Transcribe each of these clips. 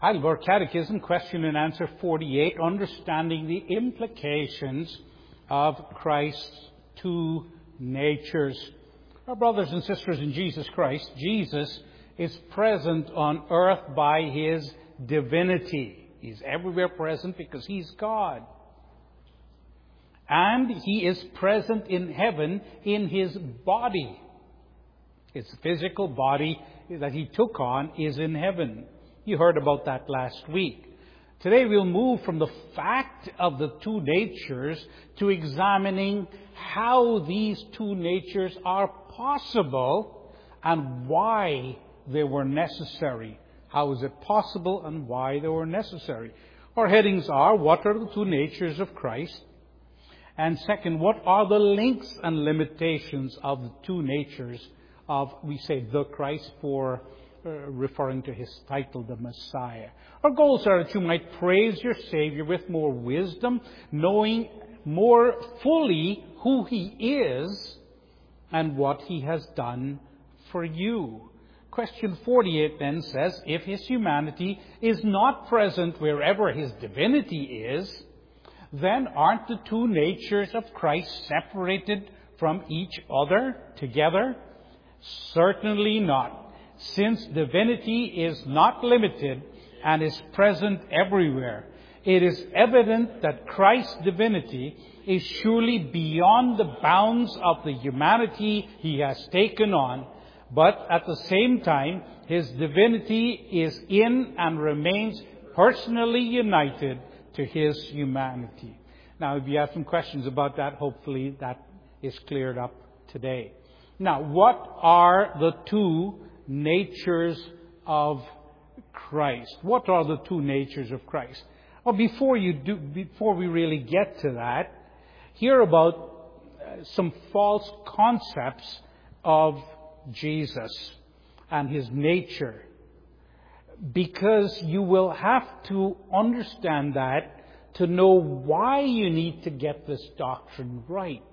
Heidelberg Catechism, question and answer 48, understanding the implications of Christ's two natures. Our brothers and sisters in Jesus Christ, Jesus is present on earth by His divinity. He's everywhere present because He's God. And He is present in heaven in His body. His physical body that He took on is in heaven. You heard about that last week. Today we'll move from the fact of the two natures to examining how these two natures are possible and why they were necessary. How is it possible and why they were necessary? Our headings are, what are the two natures of Christ? And second, what are the links and limitations of the two natures of, we say, the Christ, for referring to His title, the Messiah. Our goals are that you might praise your Savior with more wisdom, knowing more fully who He is and what He has done for you. Question 48 then says, if His humanity is not present wherever His divinity is, then aren't the two natures of Christ separated from each other together? Certainly not. Since divinity is not limited and is present everywhere, it is evident that Christ's divinity is surely beyond the bounds of the humanity He has taken on, but at the same time, His divinity is in and remains personally united to His humanity. Now, if you have some questions about that, hopefully that is cleared up today. Now, what are the two natures of Christ? What are the two natures of Christ? Well, before we really get to that, hear about some false concepts of Jesus and His nature. Because you will have to understand that to know why you need to get this doctrine right.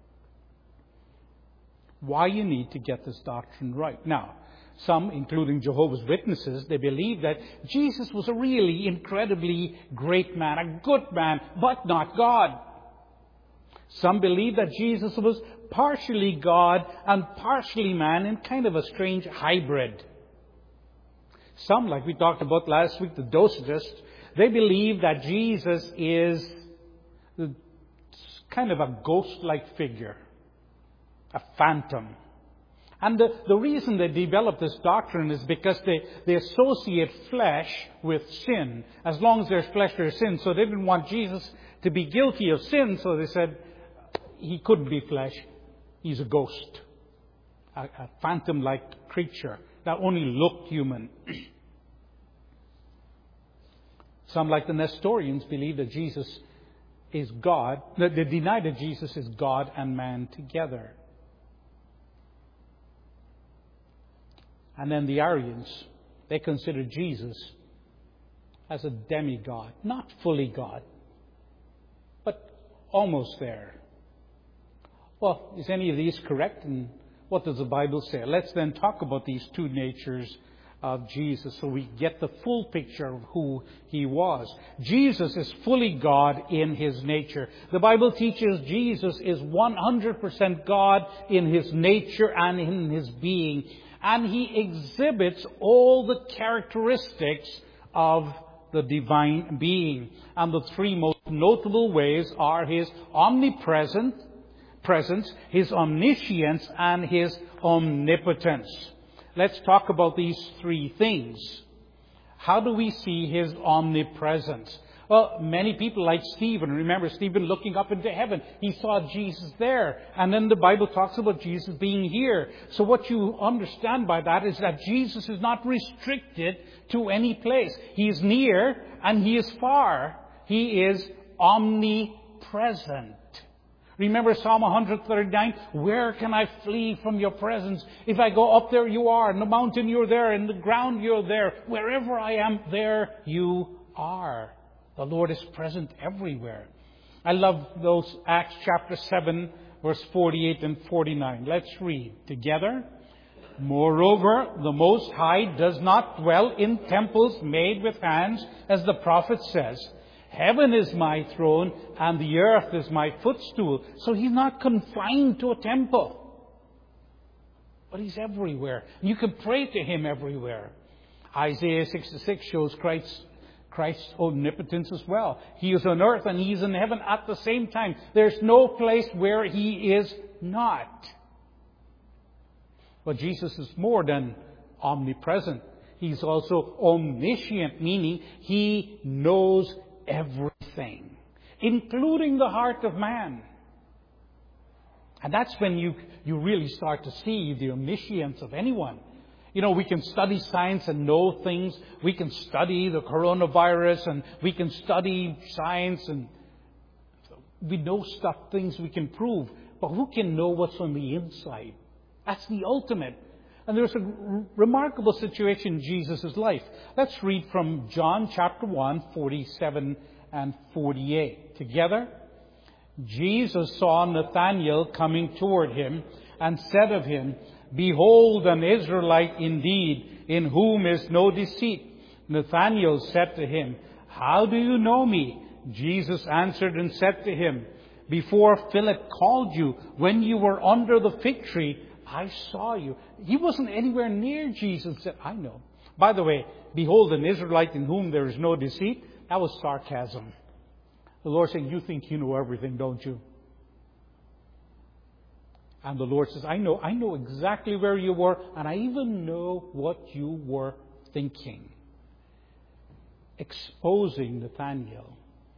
Why you need to get this doctrine right. Now, some, including Jehovah's Witnesses, they believe that Jesus was a really incredibly great man, a good man, but not God. Some believe that Jesus was partially God and partially man in kind of a strange hybrid. Some, like we talked about last week, the Docetists, they believe that Jesus is kind of a ghost-like figure, a phantom. And the reason they developed this doctrine is because they associate flesh with sin. As long as there's flesh, there's sin. So they didn't want Jesus to be guilty of sin, so they said He couldn't be flesh. He's a ghost, a phantom-like creature that only looked human. Some, like the Nestorians, believe that Jesus is God. They deny that Jesus is God and man together. And then the Arians, they consider Jesus as a demigod. Not fully God, but almost there. Well, is any of these correct? And what does the Bible say? Let's then talk about these two natures of Jesus so we get the full picture of who He was. Jesus is fully God in His nature. The Bible teaches Jesus is 100% God in His nature and in His being. And He exhibits all the characteristics of the divine being. And the three most notable ways are His omnipresence, His omniscience, and His omnipotence. Let's talk about these three things. How do we see His omnipresence? Well, many people like Stephen. Remember Stephen looking up into heaven. He saw Jesus there. And then the Bible talks about Jesus being here. So what you understand by that is that Jesus is not restricted to any place. He is near and He is far. He is omnipresent. Remember Psalm 139? Where can I flee from your presence? If I go up there, you are. In the mountain, you're there. In the ground, you're there. Wherever I am, there you are. The Lord is present everywhere. I love those Acts chapter 7, verse 48 and 49. Let's read together. Moreover, the Most High does not dwell in temples made with hands, as the prophet says. Heaven is my throne, and the earth is my footstool. So He's not confined to a temple. But He's everywhere. You can pray to Him everywhere. Isaiah 66 shows Christ's omnipotence as well. He is on earth and He's in heaven at the same time. There's no place where He is not. But Jesus is more than omnipresent. He's also omniscient, meaning He knows everything, including the heart of man. And that's when you really start to see the omniscience of anyone. You know, we can study science and know things. We can study the coronavirus and we can study science and we know things we can prove. But who can know what's on the inside? That's the ultimate. And there's a remarkable situation in Jesus' life. Let's read from John chapter 1, 47 and 48. Together, Jesus saw Nathanael coming toward Him and said of him, Behold, an Israelite indeed, in whom is no deceit. Nathanael said to him, How do you know me? Jesus answered and said to him, Before Philip called you, when you were under the fig tree, I saw you. He wasn't anywhere near Jesus. He said, I know. By the way, behold, an Israelite in whom there is no deceit. That was sarcasm. The Lord said, You think you know everything, don't you? And the Lord says, I know exactly where you were, and I even know what you were thinking. Exposing Nathanael.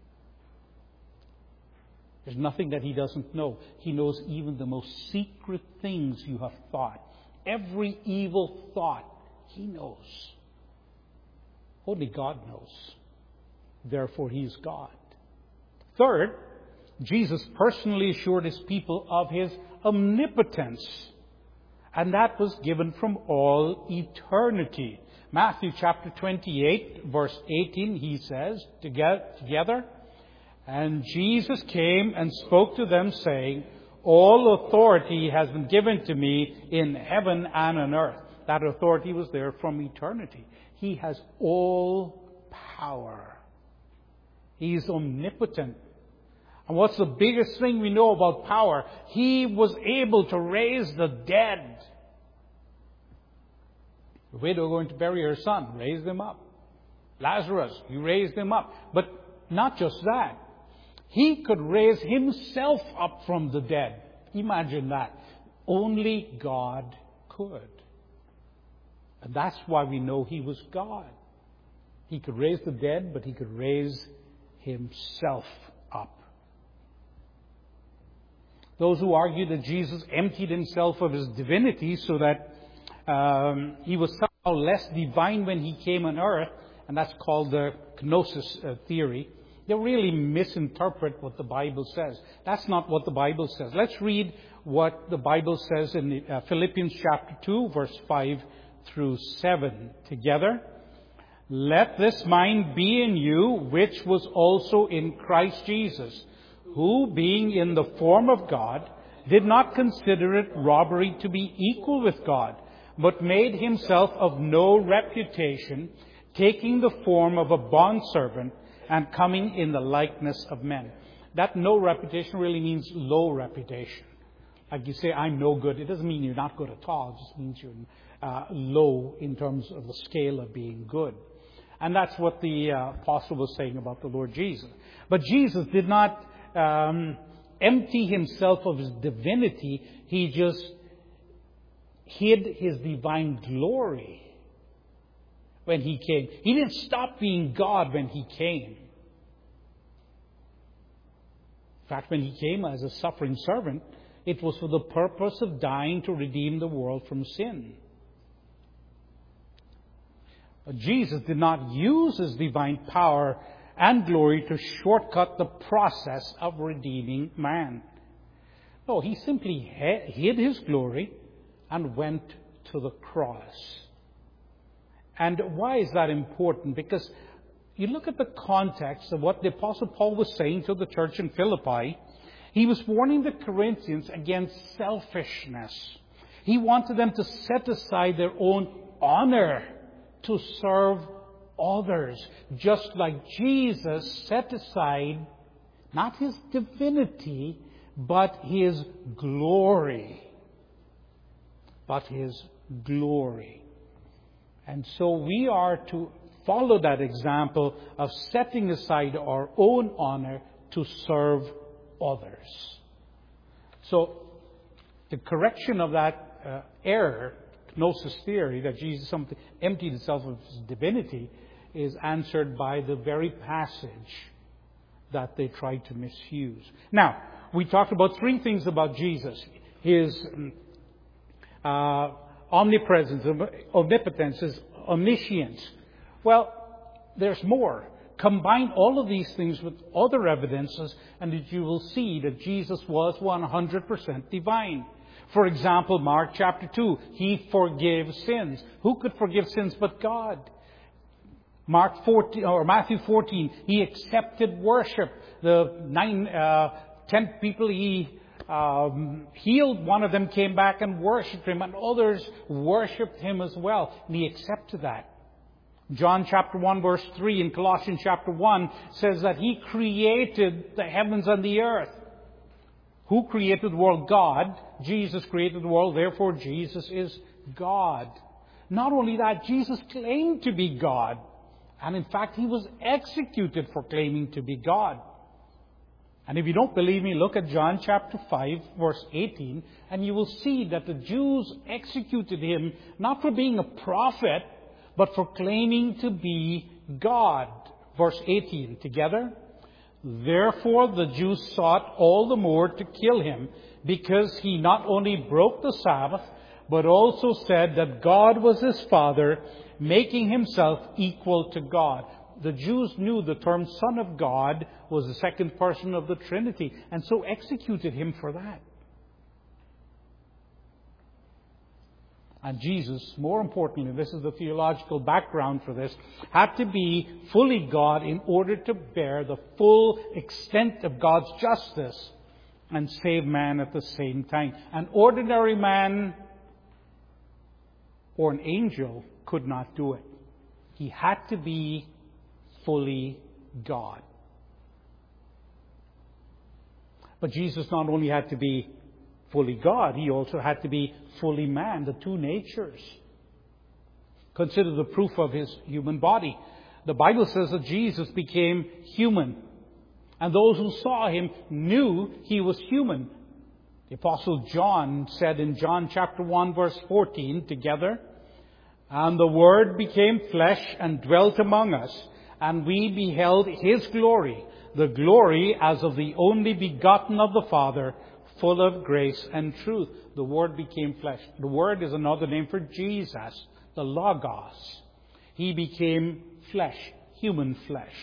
There's nothing that He doesn't know. He knows even the most secret things you have thought. Every evil thought, He knows. Only God knows. Therefore, He is God. Third, Jesus personally assured His people of His omnipotence. And that was given from all eternity. Matthew chapter 28, verse 18, He says, together, And Jesus came and spoke to them, saying, All authority has been given to me in heaven and on earth. That authority was there from eternity. He has all power. He is omnipotent. And what's the biggest thing we know about power? He was able to raise the dead. The widow going to bury her son, raised him up. Lazarus, He raised him up. But not just that. He could raise Himself up from the dead. Imagine that. Only God could. And that's why we know He was God. He could raise the dead, but He could raise Himself up. Those who argue that Jesus emptied Himself of His divinity so that He was somehow less divine when He came on earth, and that's called the kenosis theory, they really misinterpret what the Bible says. That's not what the Bible says. Let's read what the Bible says in Philippians chapter 2, verse 5 through 7 together. Let this mind be in you, which was also in Christ Jesus, who, being in the form of God, did not consider it robbery to be equal with God, but made Himself of no reputation, taking the form of a bondservant, and coming in the likeness of men. That no reputation really means low reputation. Like you say, I'm no good. It doesn't mean you're not good at all. It just means you're low in terms of the scale of being good. And that's what the apostle was saying about the Lord Jesus. But Jesus did not empty Himself of His divinity. He just hid His divine glory when He came. He didn't stop being God when He came. In fact, when He came as a suffering servant, it was for the purpose of dying to redeem the world from sin. But Jesus did not use His divine power and glory to shortcut the process of redeeming man. No, He simply hid His glory and went to the cross. And why is that important? Because you look at the context of what the Apostle Paul was saying to the church in Philippi. He was warning the Corinthians against selfishness. He wanted them to set aside their own honor to serve others, just like Jesus set aside not His divinity, but His glory. But His glory. And so we are to follow that example of setting aside our own honor to serve others. So, the correction of that error, gnosis theory, that Jesus emptied Himself of His divinity, is answered by the very passage that they tried to misuse. Now, we talked about three things about Jesus. His omnipresence, omnipotence, His omniscience. Well, there's more. Combine all of these things with other evidences, and you will see that Jesus was 100% divine. For example, Mark chapter 2, He forgave sins. Who could forgive sins but God? Matthew 14, He accepted worship. The 10 people He healed, one of them came back and worshipped Him, and others worshipped Him as well. And He accepted that. John chapter 1 verse 3 and Colossians chapter 1 says that He created the heavens and the earth. Who created the world? God. Jesus created the world, therefore Jesus is God. Not only that, Jesus claimed to be God. And in fact, He was executed for claiming to be God. And if you don't believe me, look at John chapter 5 verse 18, and you will see that the Jews executed Him not for being a prophet, but for claiming to be God. Verse 18, together. Therefore the Jews sought all the more to kill Him, because He not only broke the Sabbath, but also said that God was His Father, making Himself equal to God. The Jews knew the term Son of God was the second person of the Trinity, and so executed Him for that. And Jesus, more importantly, this is the theological background for this, had to be fully God in order to bear the full extent of God's justice and save man at the same time. An ordinary man or an angel could not do it. He had to be fully God. But Jesus not only had to be fully God, He also had to be fully man, the two natures. Consider the proof of His human body. The Bible says that Jesus became human, and those who saw Him knew He was human. The Apostle John said in John chapter 1 verse 14, together, and the Word became flesh and dwelt among us, and we beheld His glory, the glory as of the only begotten of the Father, full of grace and truth. The Word became flesh. The Word is another name for Jesus, the Logos. He became flesh, human flesh.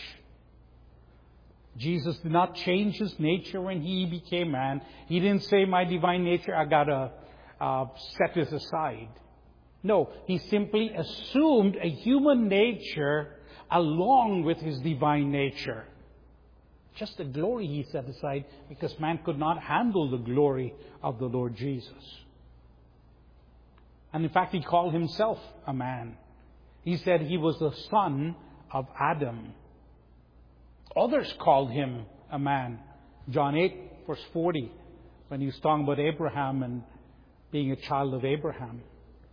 Jesus did not change His nature when He became man. He didn't say, my divine nature, I gotta set this aside. No, He simply assumed a human nature along with His divine nature. Just the glory He set aside, because man could not handle the glory of the Lord Jesus. And in fact, He called Himself a man. He said He was the son of Adam. Others called Him a man. John 8 verse 40, when He was talking about Abraham and being a child of Abraham.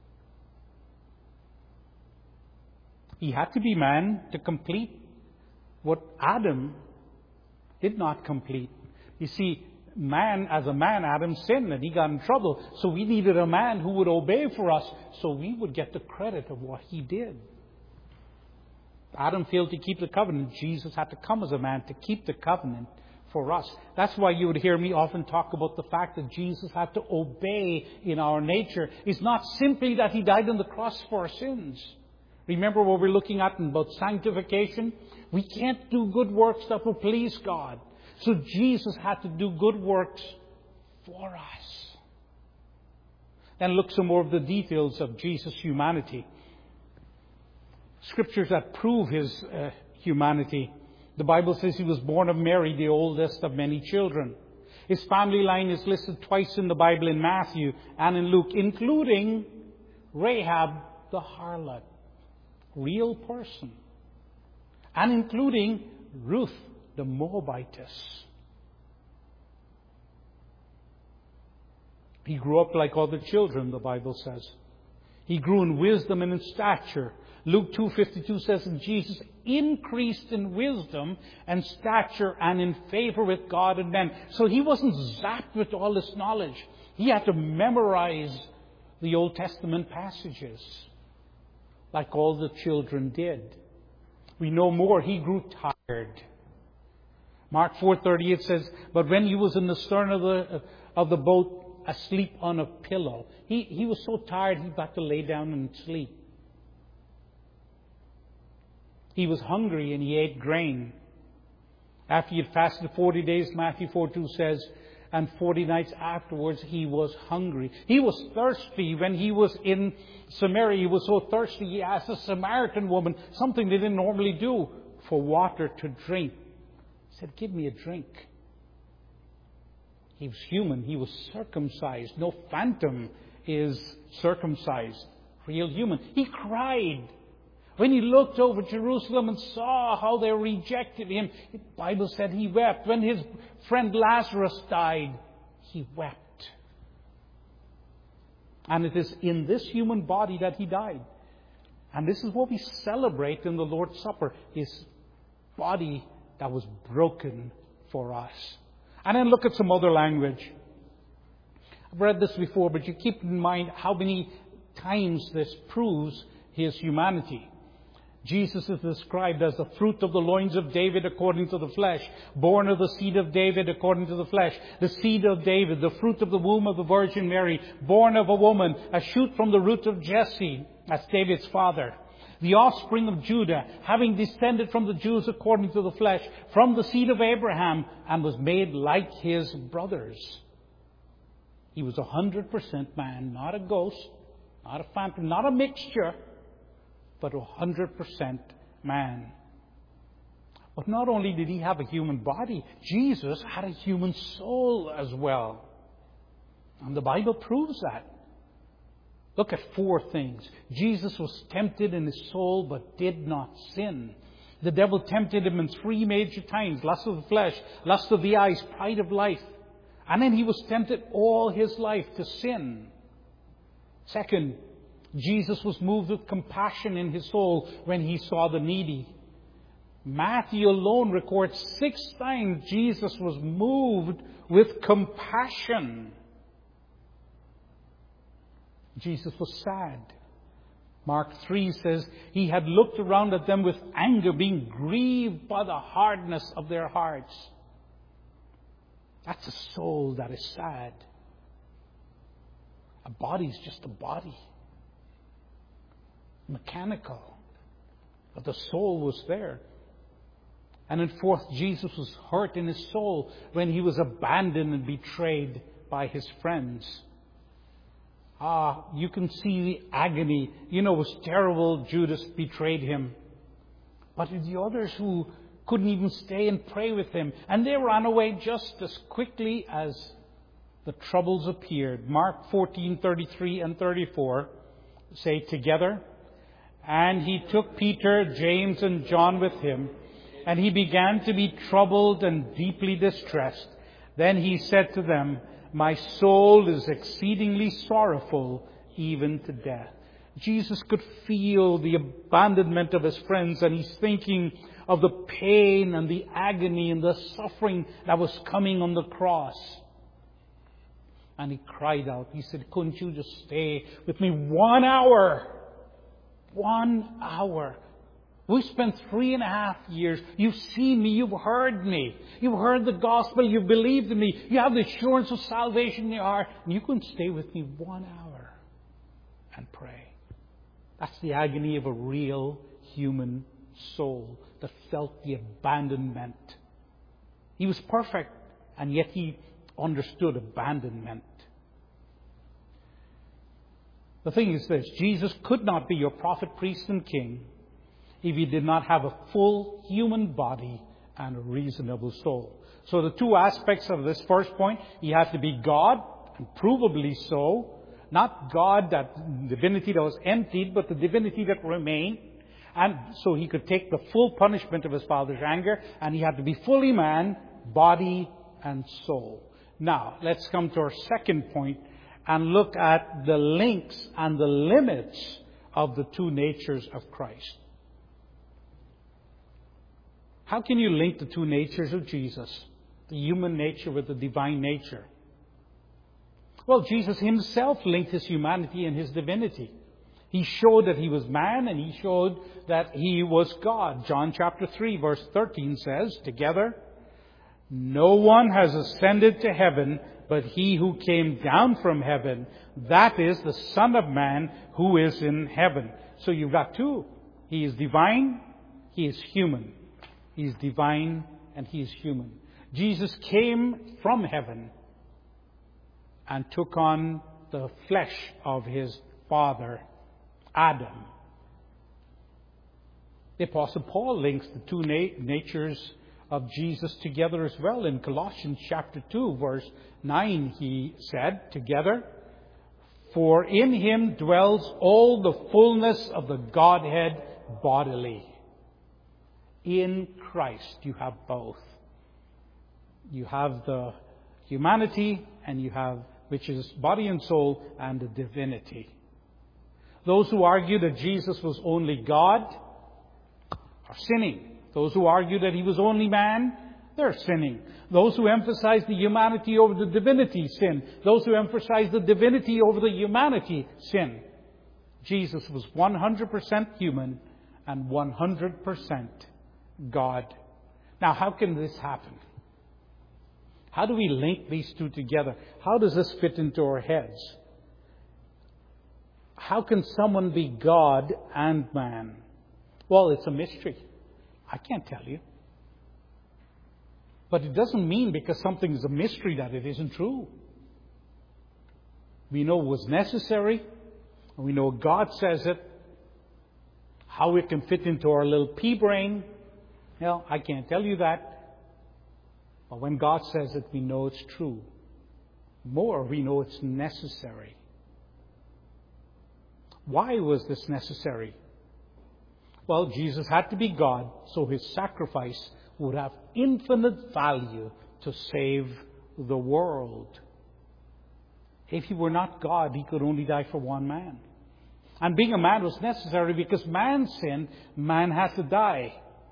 He had to be man to complete what Adam did not complete. You see, as a man, Adam sinned and he got in trouble. So we needed a man who would obey for us, so we would get the credit of what he did. Adam failed to keep the covenant. Jesus had to come as a man to keep the covenant for us. That's why you would hear me often talk about the fact that Jesus had to obey in our nature. It's not simply that He died on the cross for our sins. Remember what we're looking at about sanctification? We can't do good works that will please God. So Jesus had to do good works for us. Then look some more of the details of Jesus' humanity. Scriptures that prove His humanity. The Bible says He was born of Mary, the oldest of many children. His family line is listed twice in the Bible, in Matthew and in Luke, including Rahab the harlot, real person, and including Ruth the Moabitess. He grew up like other children, the Bible says. He grew in wisdom and in stature. Luke 2:52 says that Jesus increased in wisdom and stature and in favor with God and men. So he wasn't zapped with all this knowledge. He had to memorize the Old Testament passages like all the children did. We know more. He grew tired. Mark 4:38 says, but when he was in the stern of the boat, asleep on a pillow, he was so tired he got to lay down and sleep. He was hungry and he ate grain. After he had fasted 40 days, Matthew 4:2 says, and 40 nights afterwards he was hungry. He was thirsty when he was in Samaria. He was so thirsty he asked a Samaritan woman, something they didn't normally do, for water to drink. He said, give me a drink. He was human. He was circumcised. No phantom is circumcised. Real human. He cried when he looked over Jerusalem and saw how they rejected him. The Bible said he wept. When his friend Lazarus died, he wept. And it is in this human body that he died. And this is what we celebrate in the Lord's Supper. His body that was broken for us. And then look at some other language. I've read this before, but you keep in mind how many times this proves his humanity. Jesus is described as the fruit of the loins of David according to the flesh, born of the seed of David according to the flesh, the seed of David, the fruit of the womb of the Virgin Mary, born of a woman, a shoot from the root of Jesse, that's David's father. The offspring of Judah, having descended from the Jews according to the flesh, from the seed of Abraham, and was made like his brothers. He was 100% man, not a ghost, not a phantom, not a mixture, but 100% man. But not only did he have a human body, Jesus had a human soul as well. And the Bible proves that. Look at 4 things. Jesus was tempted in his soul but did not sin. The devil tempted him in 3 major times. Lust of the flesh, lust of the eyes, pride of life. And then he was tempted all his life to sin. Second, Jesus was moved with compassion in his soul when he saw the needy. Matthew alone records 6 times Jesus was moved with compassion. Jesus was sad. Mark 3 says he had looked around at them with anger, being grieved by the hardness of their hearts. That's a soul that is sad. A body is just a body. Mechanical. But the soul was there. And then fourth, Jesus was hurt in his soul when he was abandoned and betrayed by his friends. You can see the agony. You know, it was terrible. Judas betrayed him. But the others who couldn't even stay and pray with him. And they ran away just as quickly as the troubles appeared. Mark 14:33 and 34 say together. And he took Peter, James, and John with him. And he began to be troubled and deeply distressed. Then he said to them, my soul is exceedingly sorrowful, even to death. Jesus could feel the abandonment of his friends, and he's thinking of the pain and the agony and the suffering that was coming on the cross. And he cried out. He said, couldn't you just stay with me 1 hour? 1 hour. We spent 3.5 years. You've seen me. You've heard me. You've heard the gospel. You've believed in me. You have the assurance of salvation in your heart. And you couldn't stay with me 1 hour and pray. That's the agony of a real human soul that felt the abandonment. He was perfect, and yet he understood abandonment. The thing is this. Jesus could not be your prophet, priest, and king if he did not have a full human body and a reasonable soul. So the two aspects of this first point, he had to be God, and provably so. Not God, that divinity that was emptied, but the divinity that remained. And so he could take the full punishment of his Father's anger, and he had to be fully man, body and soul. Now, let's come to our second point and look at the links and the limits of the two natures of Christ. How can you link the two natures of Jesus, the human nature with the divine nature? Well, Jesus himself linked his humanity and his divinity. He showed that he was man, and he showed that he was God. John chapter 3 verse 13 says, together, "No one has ascended to heaven but he who came down from heaven, that is the Son of Man who is in heaven." So you've got two. He is divine, he is human. He is divine and he is human. Jesus came from heaven and took on the flesh of his father, Adam. The Apostle Paul links the two natures of Jesus together as well. In Colossians chapter 2, verse 9, he said, together, "For in him dwells all the fullness of the Godhead bodily." In Christ you have both. You have the humanity, and you have, which is body and soul, and the divinity. Those who argue that Jesus was only God are sinning. Those who argue that he was only man, they're sinning. Those who emphasize the humanity over the divinity, sin. Those who emphasize the divinity over the humanity, sin. Jesus was 100% human and 100% God. Now, how can this happen? How do we link these two together? How does this fit into our heads? How can someone be God and man? Well, it's a mystery. I can't tell you. But it doesn't mean because something is a mystery that it isn't true. We know it was necessary. And we know God says it. How it can fit into our little pea brain, well, I can't tell you that. But when God says it, we know it's true. More, we know it's necessary. Why was this necessary? Well, Jesus had to be God, so his sacrifice would have infinite value to save the world. If he were not God, he could only die for one man. And being a man was necessary because man sinned, man had to die.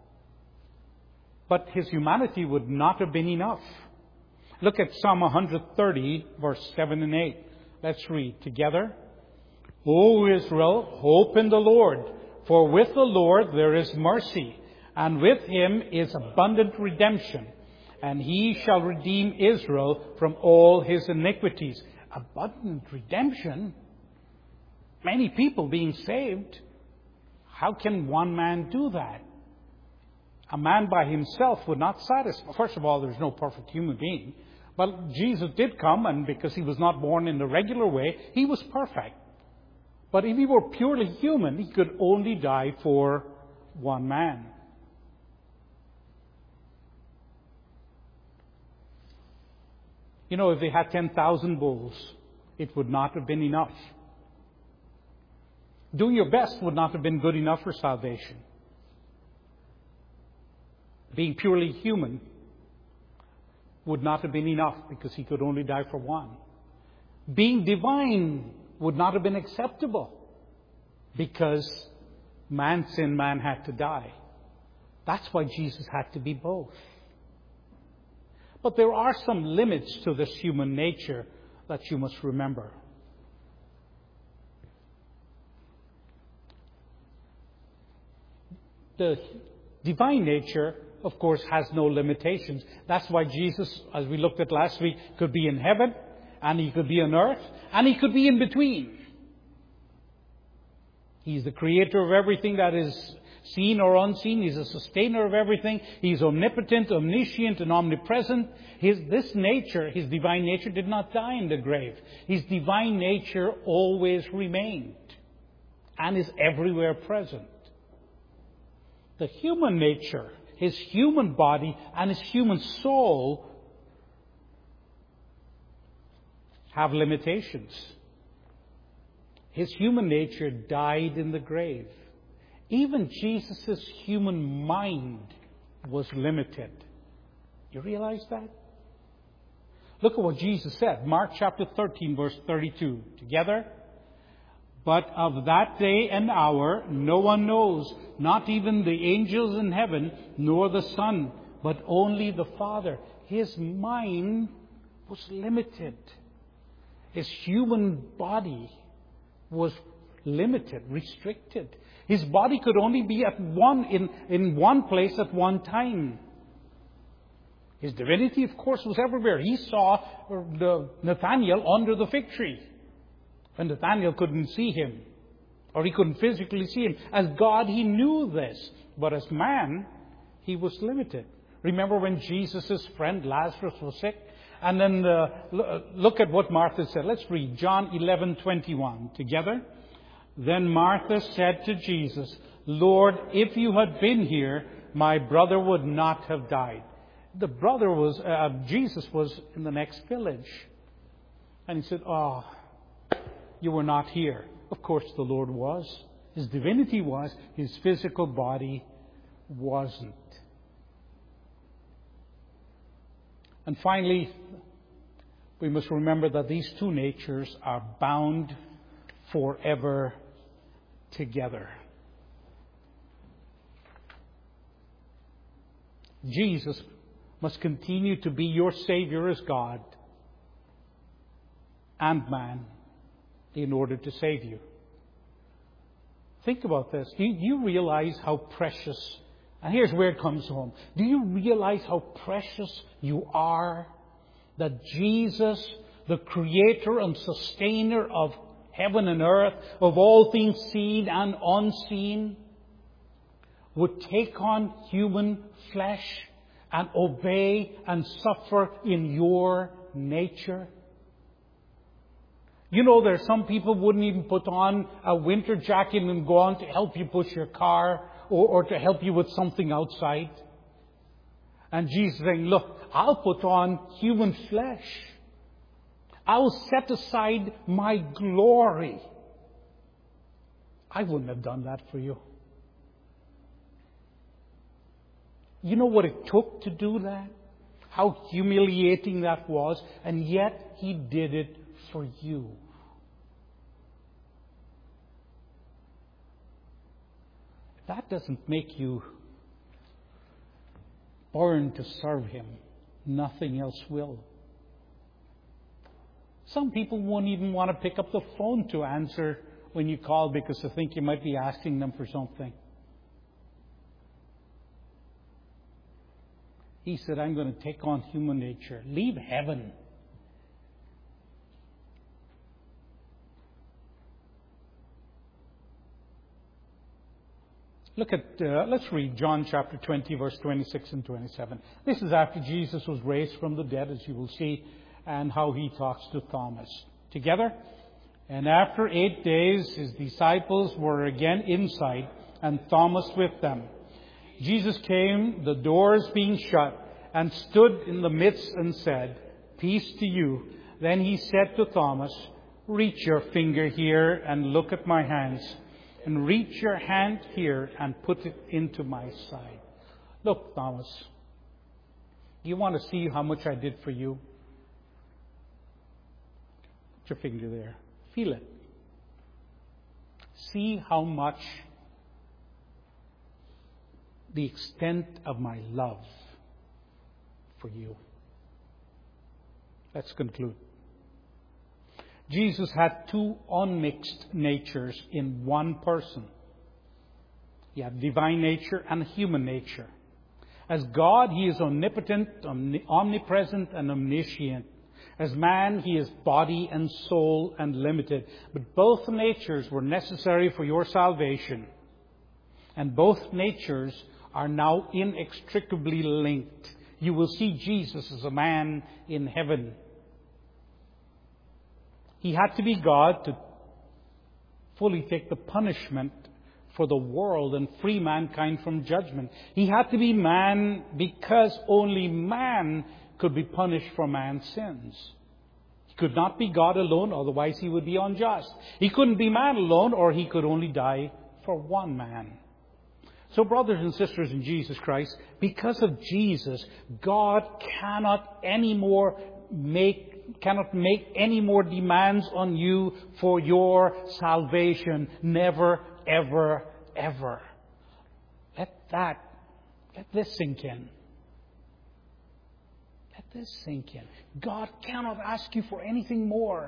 But his humanity would not have been enough. Look at Psalm 130, verse 7 and 8. Let's read together. "O Israel, hope in the Lord, for with the Lord there is mercy, and with him is abundant redemption, and he shall redeem Israel from all his iniquities." Abundant redemption? Many people being saved. How can one man do that? A man by himself would not satisfy. First of all, there's no perfect human being. But Jesus did come, and because he was not born in the regular way, he was perfect. But if he were purely human, he could only die for one man. You know, if they had 10,000 bulls, it would not have been enough. Doing your best would not have been good enough for salvation. Being purely human would not have been enough because he could only die for one. Being divine would not have been acceptable because man sinned, man had to die. That's why Jesus had to be both. But there are some limits to this human nature that you must remember. The divine nature, of course, has no limitations. That's why Jesus, as we looked at last week, could be in heaven, and he could be on earth, and he could be in between. He's the creator of everything that is seen or unseen. He's a sustainer of everything. He's omnipotent, omniscient, and omnipresent. This nature, his divine nature, did not die in the grave. His divine nature always remained and is everywhere present. The human nature his human body and his human soul have limitations. His human nature died in the grave. Even Jesus' human mind was limited. You realize that? Look at what Jesus said. Mark chapter 13, verse 32. Together. But of that day and hour no one knows, not even the angels in heaven, nor the Son, but only the Father. His mind was limited. His human body was limited, restricted. His body could only be in one place at one time. His divinity, of course, was everywhere. He saw Nathanael under the fig tree. And Nathanael couldn't see him, or he couldn't physically see him. As God, he knew this. But as man, he was limited. Remember when Jesus' friend Lazarus was sick? And then look at what Martha said. Let's read John 11:21 together. Then Martha said to Jesus, Lord, if you had been here, my brother would not have died. The brother was, Jesus was in the next village. And he said, oh, you were not here. Of course the Lord was. His divinity was. His physical body wasn't. And finally, we must remember that these two natures are bound forever together. Jesus must continue to be your Savior as God and man in order to save you. Think about this. Do you realize how precious, and here's where it comes home. Do you realize how precious you are? That Jesus, the Creator and Sustainer of heaven and earth, of all things seen and unseen, would take on human flesh and obey and suffer in your nature. You know, there are some people wouldn't even put on a winter jacket and go on to help you push your car or to help you with something outside. And Jesus is saying, look, I'll put on human flesh. I'll set aside my glory. I wouldn't have done that for you. You know what it took to do that? How humiliating that was. And yet He did it for you. If that doesn't make you burn to serve Him, nothing else will. Some people won't even want to pick up the phone to answer when you call because they think you might be asking them for something. He said, I'm going to take on human nature. Leave heaven. Look at, let's read John chapter 20, verse 26 and 27. This is after Jesus was raised from the dead, as you will see, and how He talks to Thomas. Together? And after 8 days, His disciples were again inside, and Thomas with them. Jesus came, the doors being shut, and stood in the midst and said, Peace to you. Then He said to Thomas, Reach your finger here and look at my hands. And reach your hand here and put it into my side. Look, Thomas, you want to see how much I did for you? Put your finger there. Feel it. See how much the extent of my love for you. Let's conclude. Jesus had two unmixed natures in one person. He had divine nature and human nature. As God, He is omnipotent, omnipresent, and omniscient. As man, He is body and soul and limited. But both natures were necessary for your salvation. And both natures are now inextricably linked. You will see Jesus as a man in heaven. He had to be God to fully take the punishment for the world and free mankind from judgment. He had to be man because only man could be punished for man's sins. He could not be God alone, otherwise he would be unjust. He couldn't be man alone, or he could only die for one man. So, brothers and sisters in Jesus Christ, because of Jesus, God cannot make any more demands on you for your salvation. Never, ever, ever. Let this sink in. Let this sink in. God cannot ask you for anything more.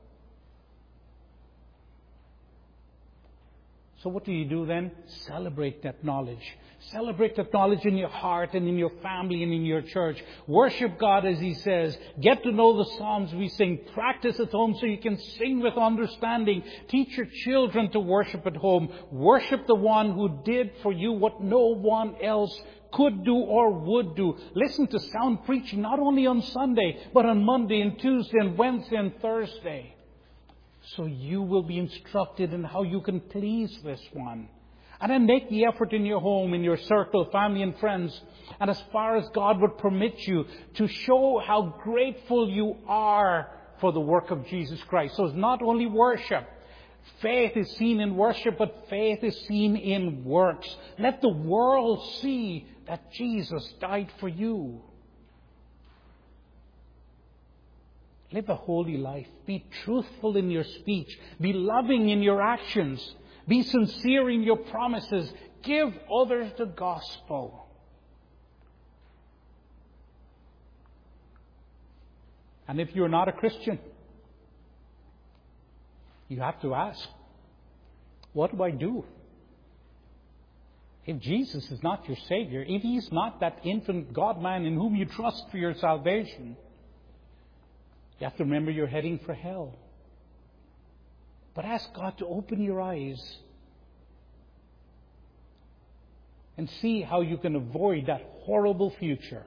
So what do you do then? Celebrate that knowledge. Celebrate that knowledge in your heart and in your family and in your church. Worship God as He says. Get to know the Psalms we sing. Practice at home so you can sing with understanding. Teach your children to worship at home. Worship the one who did for you what no one else could do or would do. Listen to sound preaching not only on Sunday, but on Monday and Tuesday and Wednesday and Thursday. So you will be instructed in how you can please this one. And then make the effort in your home, in your circle, family and friends, and as far as God would permit you, to show how grateful you are for the work of Jesus Christ. So it's not only worship. Faith is seen in worship, but faith is seen in works. Let the world see that Jesus died for you. Live a holy life. Be truthful in your speech. Be loving in your actions. Be sincere in your promises. Give others the gospel. And if you're not a Christian, you have to ask, what do I do? If Jesus is not your Savior, if He's not that infant God-man in whom you trust for your salvation, you have to remember you're heading for hell. But ask God to open your eyes and see how you can avoid that horrible future.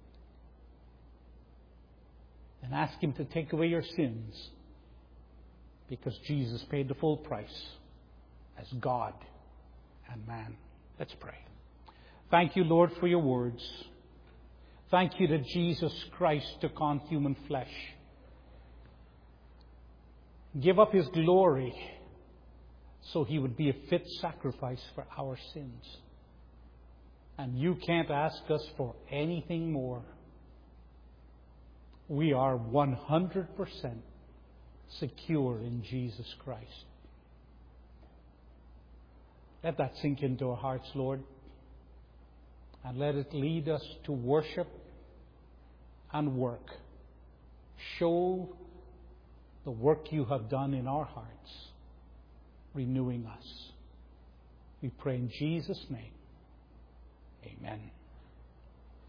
And ask Him to take away your sins, because Jesus paid the full price as God and man. Let's pray. Thank you, Lord, for your words. Thank you that Jesus Christ took on human flesh. Give up His glory so He would be a fit sacrifice for our sins. And you can't ask us for anything more. We are 100% secure in Jesus Christ. Let that sink into our hearts, Lord. And let it lead us to worship and work. Show the work you have done in our hearts, renewing us. We pray in Jesus' name. Amen.